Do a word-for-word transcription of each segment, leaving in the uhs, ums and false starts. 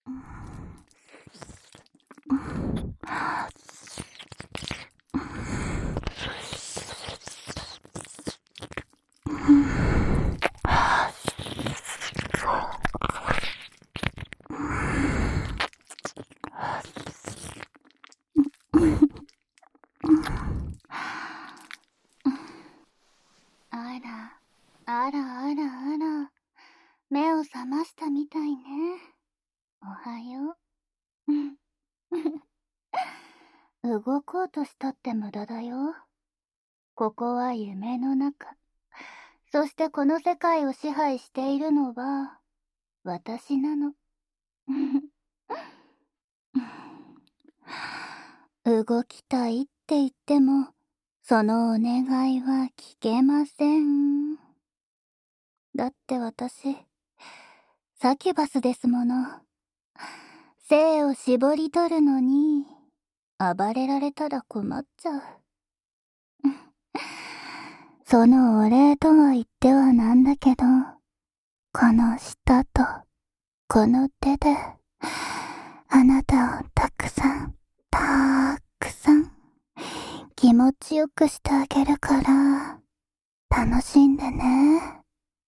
あら、あらあらあら、目を覚ましたみたいね。おはよう。動こうとしたって無駄だよ。ここは夢の中。そしてこの世界を支配しているのは、私なの。動きたいって言っても、そのお願いは聞けません。だって私、サキュバスですもの。精を絞り取るのに、暴れられたら困っちゃう。そのお礼とは言ってはなんだけど、この舌と、この手で、あなたをたくさん、たくさん、気持ちよくしてあげるから、楽しんでね。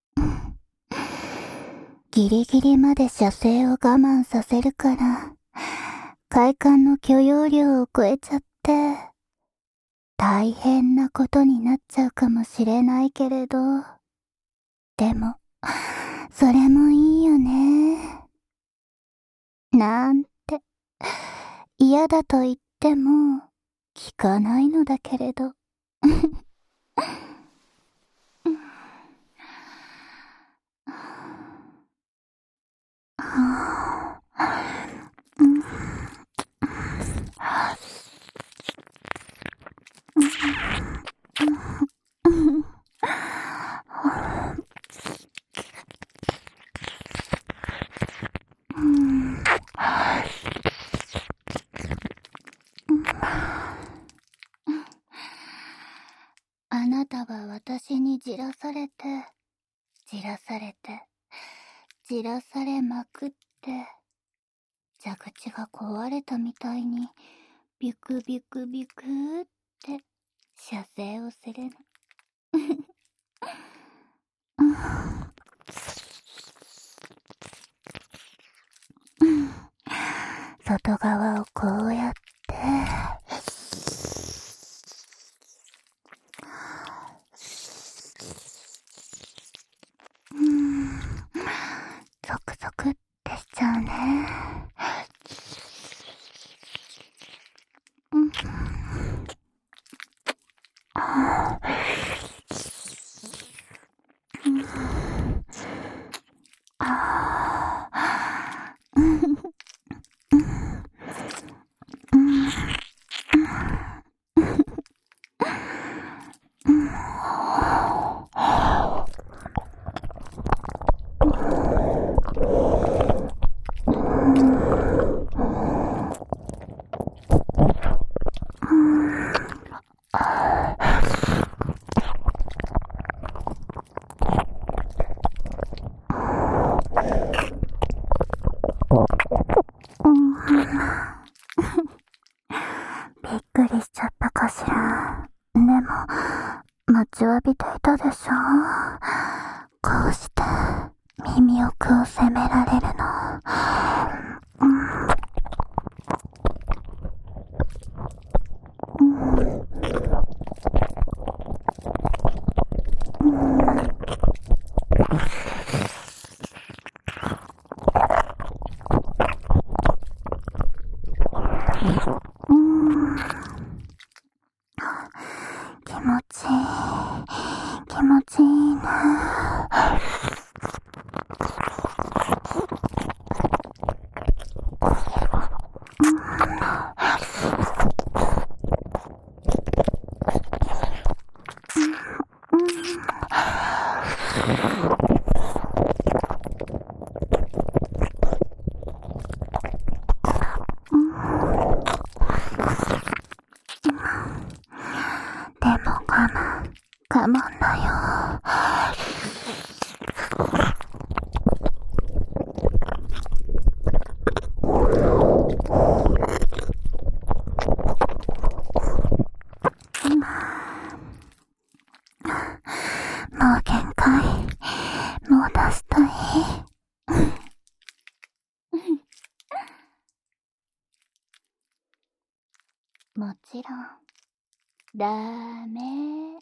ギリギリまで射精を我慢させるから、快感の許容量を超えちゃって、大変なことになっちゃうかもしれないけれど、でも、それもいいよね。なんて、嫌だと言っても、聞かないのだけれど。あなたは私にじらされて、じらされて、じらされまくって、蛇口が壊れたみたいに、ビュクビュクビュクーって射精をするの。外側をこうやって、うん、ゾクゾクってしちゃうね。うん、あー、うん、あー、うん、うん、うん、うん、びっくりしちゃったかしら。でも、待ちわびていたでしょ。こうして耳奥を責められるの。うん、気持ちいい、気持ちいいね。でも我慢、我慢だよ。 ダメ。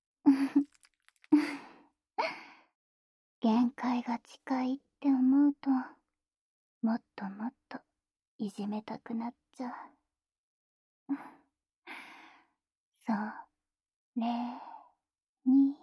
限界が近いって思うと、もっともっといじめたくなっちゃう。それに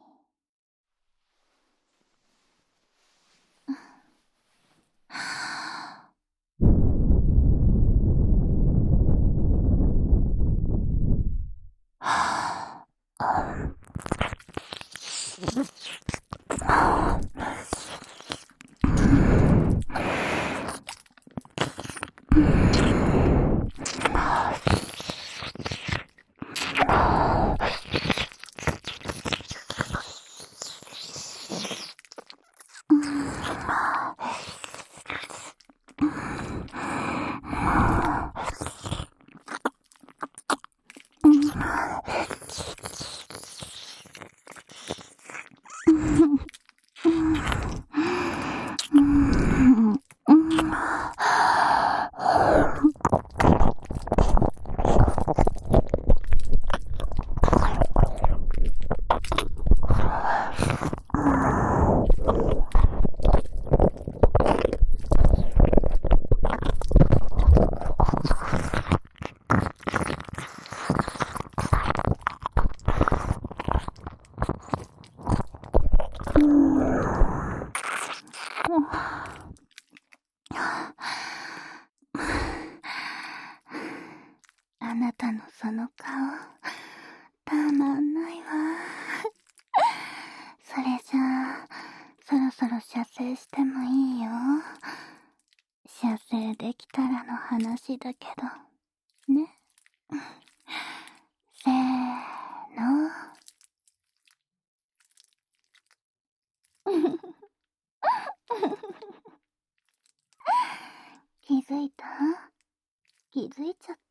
あなたのその顔、たまんないわ。それじゃあ、そろそろ射精してもいいよ。射精できたらの話だけど、ね。せーの。気づいた？気づいちゃった？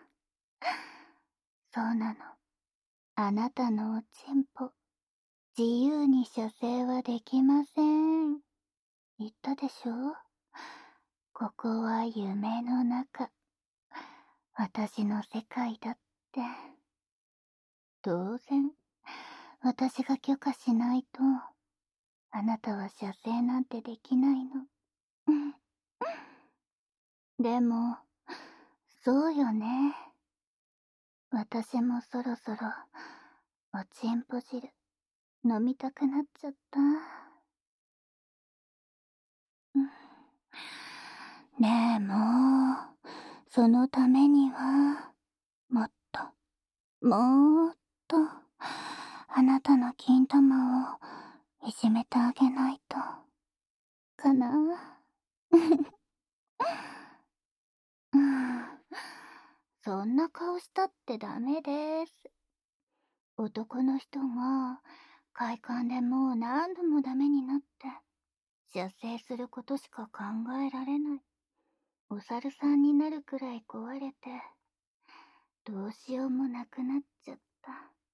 そうなの。あなたのおちんぽ、自由に射精はできません。言ったでしょ？ここは夢の中。私の世界だって。当然、私が許可しないと、あなたは射精なんてできないの。でも、そうよね。私もそろそろ、おちんぽ汁、飲みたくなっちゃった。ねえ、もう、そのためには、もっと、もっと、あなたの金玉をいじめてあげないと、かな。うん、そんな顔したってダメです。男の人が快感でもう何度もダメになって射精することしか考えられないお猿さんになるくらい壊れてどうしようもなくなっちゃった。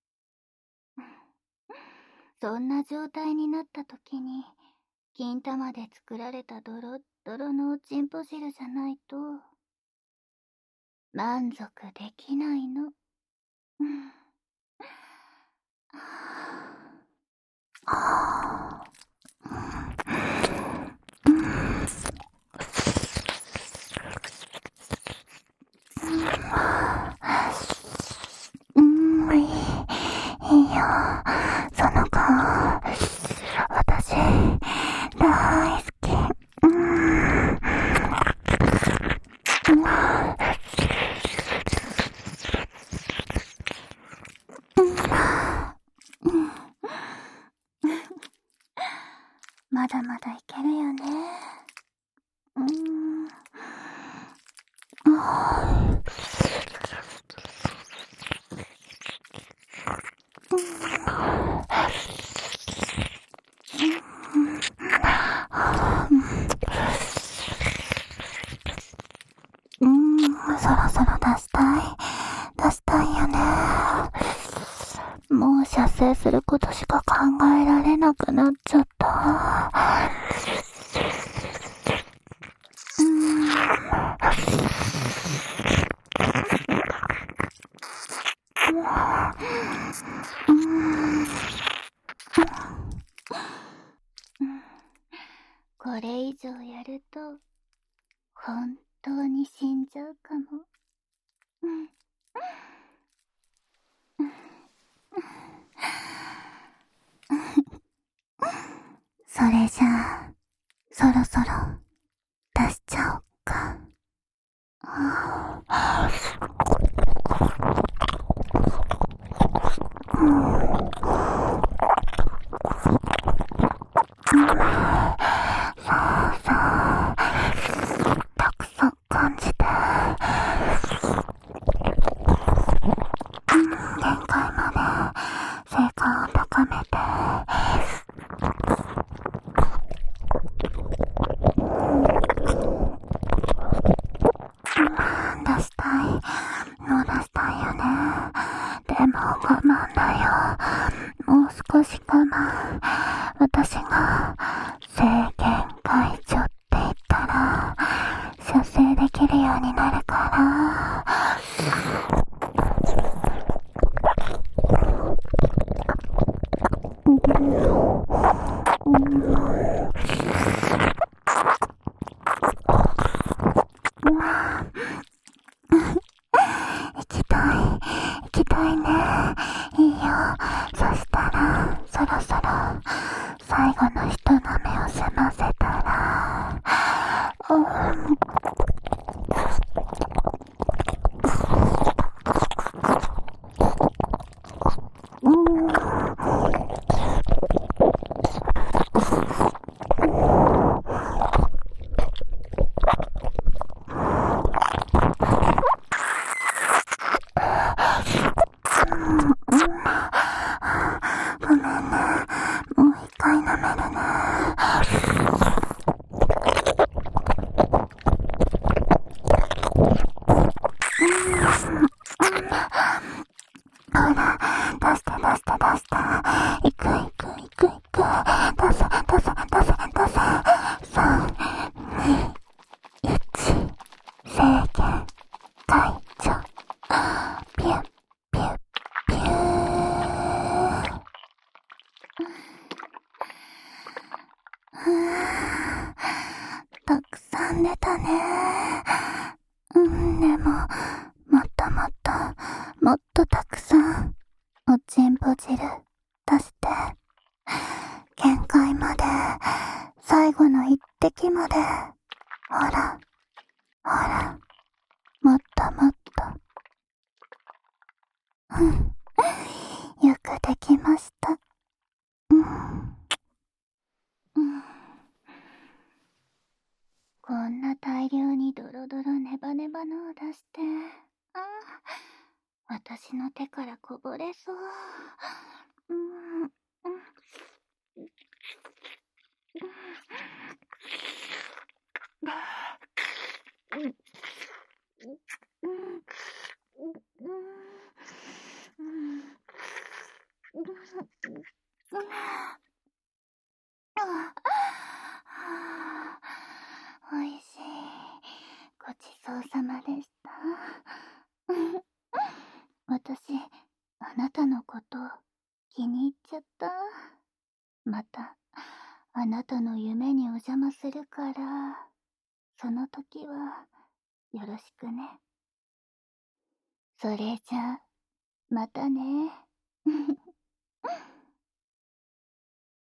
そんな状態になった時に金玉で作られたドロッドロのおちんぽ汁じゃないと満足できないの。うん。うん、いい、いいよ。その顔、私、大好き。うん。まだまだいけるよね。うーん。うーん、そろそろ出したい。出したいよね。もう射精することしか考えられなくなっちゃった。うーん。 れ以上やると、本当に死んじゃうかも。うん。それじゃあ、そろそろ出しちゃおっか。うん。さあさあ、たくさん感じて、うん、限界まで成果を高めて、出したい。もう出したいよね。でも我慢だよ。もう少し我慢。私が制限解除って言ったら、射精できるようになるから。行きたい、行きたいね。いいよ。そしたら、そろそろ、最後の一舐めを済ませたら、うん。ごめんね。もう一回舐めるね。ほら、出して出して出して。いくいくいくいく。出せ出せ出せ出せ。さん、に、いち、制限解除。ピュッピュッピュー。ふぅ、たくさん出たね。うん、でも、もっともっと、もっとたくさん、おちんぽ汁出して、限界まで、最後の一滴まで、ほら、ほら、もっともっと。うん、よくできました。うん。うん、こんな大量にドロドロネバネバのを出して、ああ、私の手からこぼれそう。うん、うん、うん、うん、うん、おいしい。ごちそうさまでした。私、あなたのこと気に入っちゃった。また、あなたの夢にお邪魔するから、その時は、よろしくね。それじゃ、またね。